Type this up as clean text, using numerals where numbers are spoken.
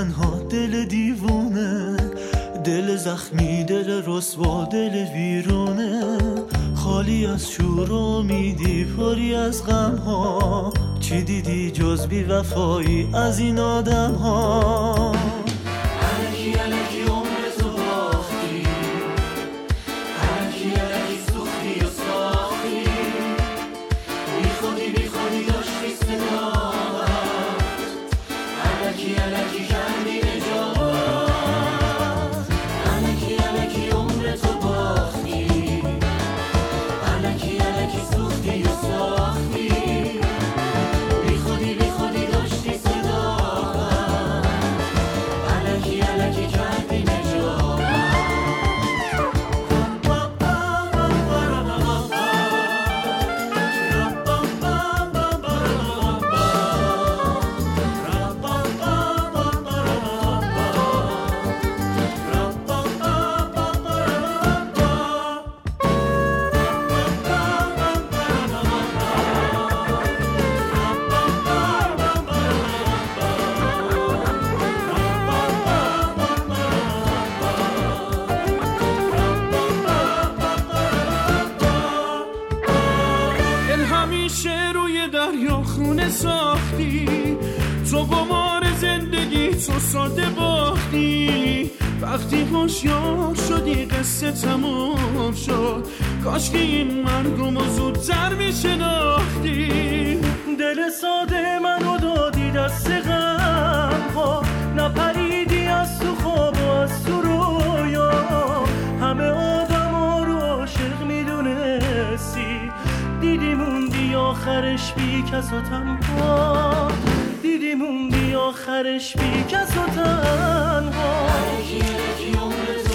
تنها، دل دیوونه، دل زخمی، دل رسوا، دل ویرونه، خالی از شور و امیدی، پری از غم ها. چی دیدی جز بی وفایی از این آدم ها؟ الکی الکی عمر تو باختی، الکی الکی سوختی و ساختی، بی خودی بی خودی داشتی صداقت، الکی الکی کردی نجات. الکی الکی عمر تو باختی، الکی الکی سوختی و ساختی، بی خودی بی خودی داشتی صداقت، الکی الکی کردی نجات. همیشه روی دریا خونه ساختی، تو قمار زندگی تو ساده باختی. وقتی هوشیار شدی قصه تمام شد، کاش که این مرگم رو زودتر میشناختی. دل ساده منو دادی دست غم ها، نپریدی از تو خواب و از تو رویا. همه آدم ها رو عاشق میدونستی، دیدی موندی آخرش بی کس و تنها، دیدی موندی آخرش بی کس و تنها. الکی الکی عمر